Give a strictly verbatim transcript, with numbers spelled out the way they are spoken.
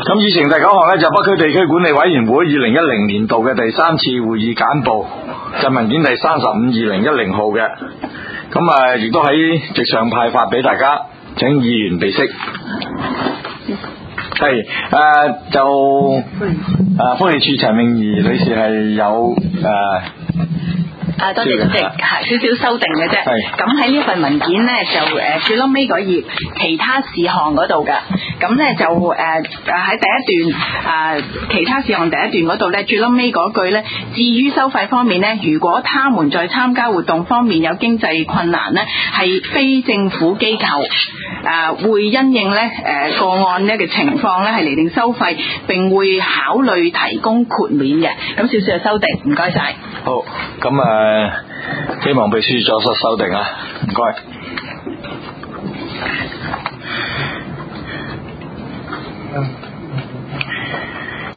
咁議程第九項咧就北區地區管理委員會二零一零年度嘅第三次會議簡報，就文件第三十五二零一零號嘅，咁啊亦都喺席上派發俾大家，請議員備悉。係誒、呃、就誒風氣處陳詠儀女士係有誒。呃啊，多謝主席，係少少修訂嘅啫。 係。 咁喺呢份文件咧，就誒最撈尾嗰頁其他事項嗰度㗎。咁咧就誒誒喺第一段啊、呃、其他事項第一段嗰度咧，最撈尾嗰句咧，至於收費方面咧，如果他們在參加活動方面有經濟困難咧，係非政府機構誒、呃、會因應咧誒、呃、個案咧嘅情況咧係釐定收費，並會考慮提供豁免嘅。咁少少嘅修訂，唔該晒。 好，咁誒。誒，希望秘書作出修訂啊，唔該。